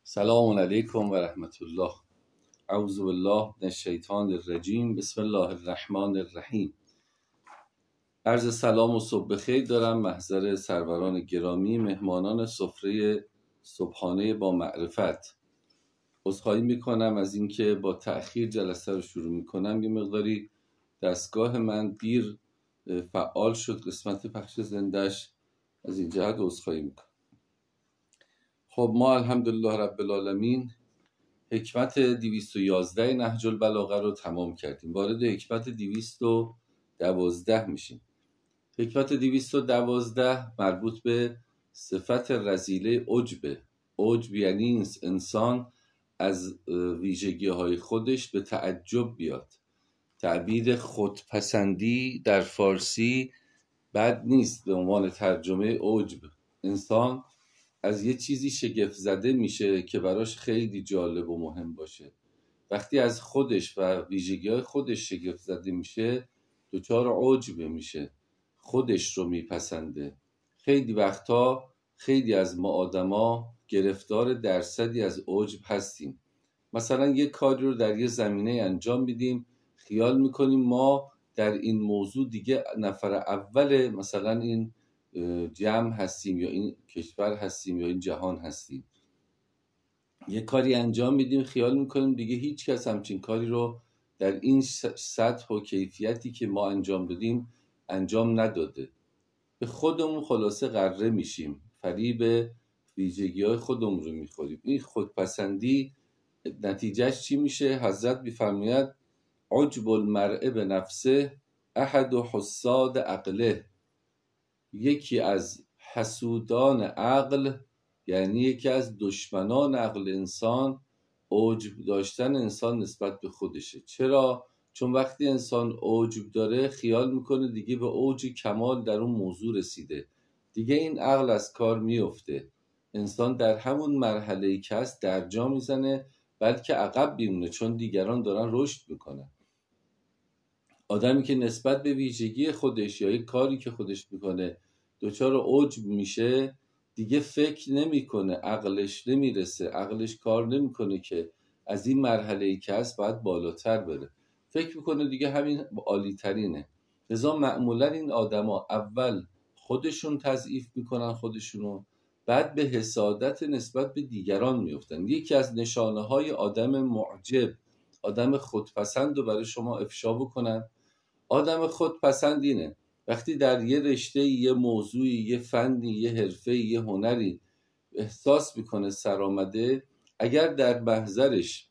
سلام علیکم و رحمت الله. اعوذ بالله من الشیطان الرجیم. بسم الله الرحمن الرحیم. عرض سلام و صبح بخیر دارم محضر سروران گرامی، مهمانان سفره صبحانه با معرفت. عذرخواهی میکنم از اینکه با تأخیر جلسه رو شروع میکنم. یه مقداری دستگاه من دیر فعال شد، قسمت پخش زندهش، از این جهت عذرخواهی میکنم. خب ما الحمدلله رب العالمین حکمت 211 نهج البلاغه رو تمام کردیم. وارد حکمت 212 میشیم. حکمت 212 مربوط به صفت رذیله عجبه. عجب یعنی انسان از ویژگی های خودش به تعجب بیاد. تعبیر خودپسندی در فارسی بد نیست به عنوان ترجمه عجب. انسان از یه چیزی شگفت زده میشه که براش خیلی جالب و مهم باشه. وقتی از خودش و ویژگی‌های خودش شگفت زده میشه دچار عجب میشه، خودش رو میپسنده. خیلی وقتا خیلی از ما آدما گرفتار درصدی از عجب هستیم. مثلا یه کاری رو در یه زمینه انجام میدیم، خیال میکنیم ما در این موضوع دیگه نفر اول مثلا این جمع هستیم یا این کشور هستیم یا این جهان هستیم. یه کاری انجام میدیم، خیال میکنیم دیگه هیچ کس همچین کاری رو در این سطح و کیفیتی که ما انجام دادیم انجام نداده. به خودمون خلاصه غره میشیم، فریب ویژگی‌های خودمون رو میخوریم. این خودپسندی نتیجهش چی میشه؟ حضرت میفرماید عجب المرء به نفسه احد حساد عقله. یکی از حسودان عقل، یعنی یکی از دشمنان عقل انسان، عجب داشتن انسان نسبت به خودشه. چرا؟ چون وقتی انسان عجب داره خیال میکنه دیگه به اوج کمال در اون موضوع رسیده، دیگه این عقل از کار میفته. انسان در همون مرحله‌ای که هست درجا میزنه، بلکه عقب بیمونه، چون دیگران دارن رشد میکنن. آدمی که نسبت به ویژگی خودش یا یک کاری که خودش میکنه دچار عجب میشه، دیگه فکر نمیکنه، عقلش نمیرسه، عقلش کار نمیکنه که از این مرحله‌ای که هست باید بالاتر بره. فکر میکنه دیگه همین عالی ترینه. لذا معمولا این آدما اول خودشون تضعیف میکنن خودشونو، بعد به حسادت نسبت به دیگران میفتن. یکی از نشانه های آدم معجب، آدم خودپسند رو برای شما افشا بکنن. آدم خودپسند اینه وقتی در یه رشته، یه موضوعی، یه فنی، یه حرفه، یه هنری احساس میکنه سرآمده، اگر در محضرش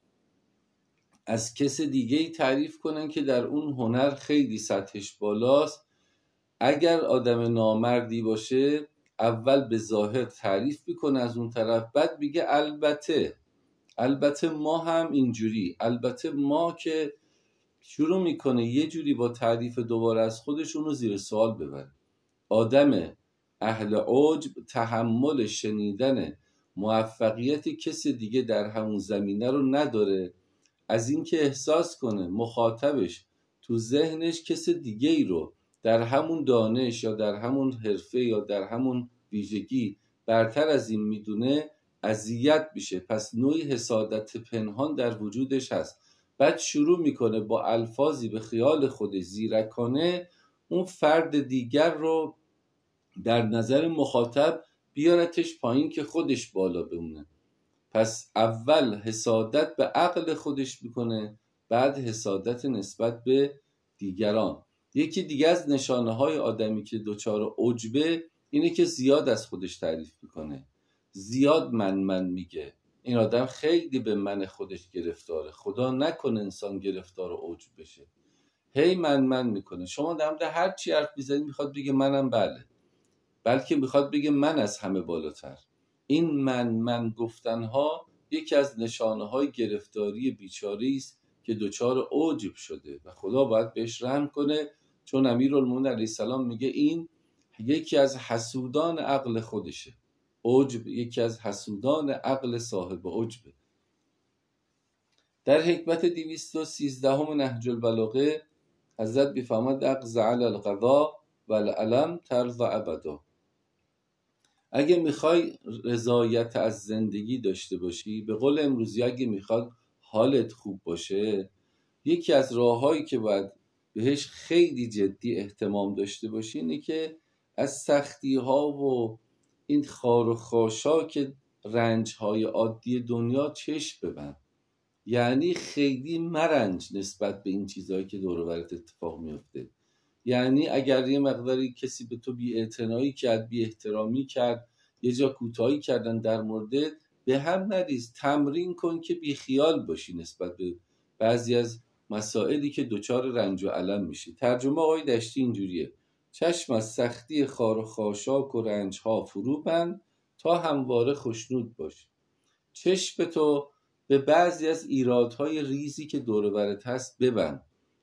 از کس دیگه‌ای تعریف کنن که در اون هنر خیلی سطحش بالاست، اگر آدم نامردی باشه اول به ظاهر تعریف میکنه از اون طرف، بعد میگه البته ما هم اینجوری، البته ما، که شروع میکنه یه جوری با تعریف دوباره از خودشون رو زیر سوال ببره. آدم اهل عجب تحمل شنیدن موفقیت کسی دیگه در همون زمینه رو نداره، از اینکه احساس کنه مخاطبش تو ذهنش کس دیگه ای رو در همون دانش یا در همون حرفه یا در همون ویژگی برتر از این میدونه، اذیت میشه. پس نوعی حسادت پنهان در وجودش هست. بعد شروع میکنه با الفاظی به خیال خودش زیرکانه اون فرد دیگر رو در نظر مخاطب بیارتش پایین که خودش بالا بمونه. پس اول حسادت به عقل خودش میکنه، بعد حسادت نسبت به دیگران. یکی دیگه از نشانه های آدمی که دچار عجبه اینه که زیاد از خودش تعریف میکنه، زیاد من میگه. این آدم خیلی به من خودش گرفتاره. خدا نکنه انسان گرفتار عجب بشه. هی من میکنه. شما در مورد هر چی حرف میزنید میخواد بگه منم، بلکه میخواد بگه من از همه بالاتر. این من گفتنها یکی از نشانه های گرفتاری بیچاری است که دچار عجب شده و خدا باید بهش رحم کنه، چون امیرالمومنین علیه السلام میگه این یکی از حسودان عقل خودشه. عجب یکی از حسودان عقل صاحب عجبه. در حکمت 213 نهج البلاغه حضرت میفرماید اقض علی القضا والعلم ترضى ابدا. اگه میخوای رضایت از زندگی داشته باشی، به قول امروزی اگه میخواد حالت خوب باشه، یکی از راههایی که باید بهش خیلی جدی اهتمام داشته باشی اینه که از سختی ها و این خار و خاشاک رنج های عادی دنیا چشم ببند. یعنی خیلی مرنج نسبت به این چیزهایی که دور و برت اتفاق میفته. یعنی اگر یه مقداری کسی به تو بی‌اعتنایی کرد، بی احترامی کرد، یه جا کوتاهی کردن در موردت، به هم نریز، تمرین کن که بی خیال باشی نسبت به بعضی از مسائلی که دچار رنج و الم میشی. ترجمه آقای دشتی اینجوریه: چشم از سختی خار و خاشاک و رنج ها فرو بند تا همواره خشنود باش. چشم تو به بعضی از ایرادهای ریزی که دور و برت هست ببند،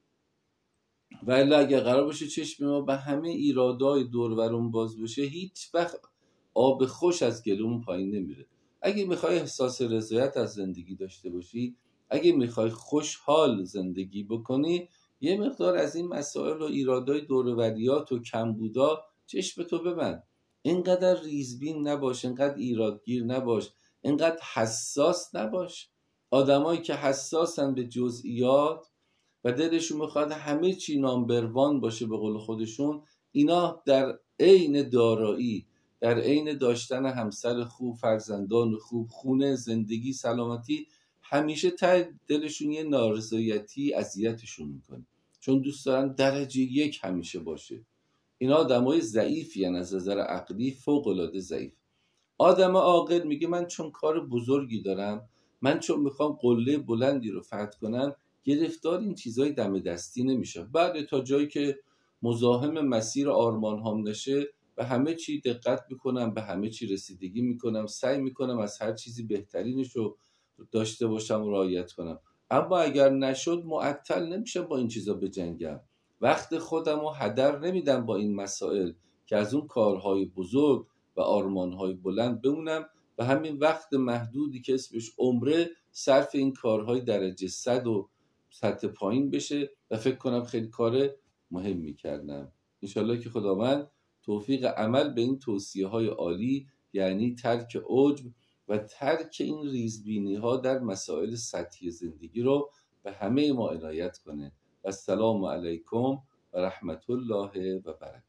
ولی اگه قرار باشه چشم ما به همه ایرادای دور و برمون باز بشه، هیچ وقت آب خوش از گلومون پایین نمیره. اگه میخوای احساس رضایت از زندگی داشته باشی، اگه میخوای خوشحال زندگی بکنی، یه مقدار از این مسائل و ایرادای دور و بریات و کمبودا چشم تو ببند. اینقدر ریزبین نباش، اینقدر ایرادگیر نباش، اینقدر حساس نباش. آدمایی که حساسن به جزئیات و دلشون میخواد همه چی نامبروان باشه به قول خودشون، اینا در عین دارایی، در عین داشتن همسر خوب، فرزندان خوب، خونه، زندگی، سلامتی، همیشه ته دلشون یه نارضایتی اذیتشون میکنه، چون دوست دارن درجه یک همیشه باشه. اینا آدمای ضعیفی هستن، از نظر عقلی فوق العاده ضعیف. آدم عاقل میگه من چون کار بزرگی دارم، من چون میخوام قله بلندی رو فتح کنم، گرفتار این چیزای دم دستی نمیشه. بعد تا جایی که مزاحم مسیر آرمان هام نشه، به همه چی دقت میکنم، به همه چی رسیدگی میکنم، سعی میکنم از هر چیزی بهترینش رو داشته باشم و رعایت کنم. اما اگر نشد معطل نمیشم با این چیزا بجنگم، وقت خودم رو هدر نمیدم با این مسائل که از اون کارهای بزرگ و آرمانهای بلند بمونم و همین وقت محدودی که اسمش عمره صرف این کارهای درجه 100 و سطح پایین بشه و فکر کنم خیلی کار مهمی کردم. انشالله که خداوند توفیق عمل به این توصیه های عالی، یعنی ترک عجب و ترک این ریزبینی ها در مسائل سطحی زندگی رو به همه ما عنایت کنه. و السلام علیکم و رحمت الله و برکاته.